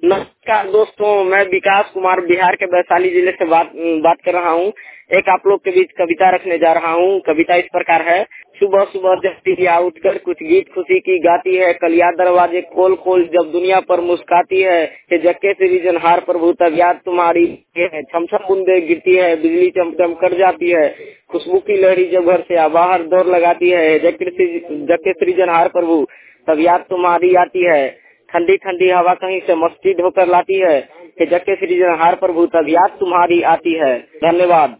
नमस्कार दोस्तों, मैं विकास कुमार बिहार के वैशाली जिले से बात कर रहा हूँ। एक आप लोग के बीच कविता रखने जा रहा हूँ। कविता इस प्रकार है। सुबह सुबह जब चिड़िया उठकर कुछ गीत खुशी की गाती है, कलिया दरवाजे खोल खोल जब दुनिया पर मुस्काती है, कि जक्के सृजनहार प्रभु तब याद तुम्हारी है। छम छम बूंदे गिरती है, बिजली चमचम कर जाती है, खुशबू की लहरी जब घर से बाहर दौड़ लगाती है, जक्के सृजनहार प्रभु तब याद तुम्हारी आती है। ठंडी ठंडी हवा कहीं से मस्ती ढोकर लाती है, कि जक्के सृजनहार प्रभु तब याद तुम्हारी आती है। धन्यवाद।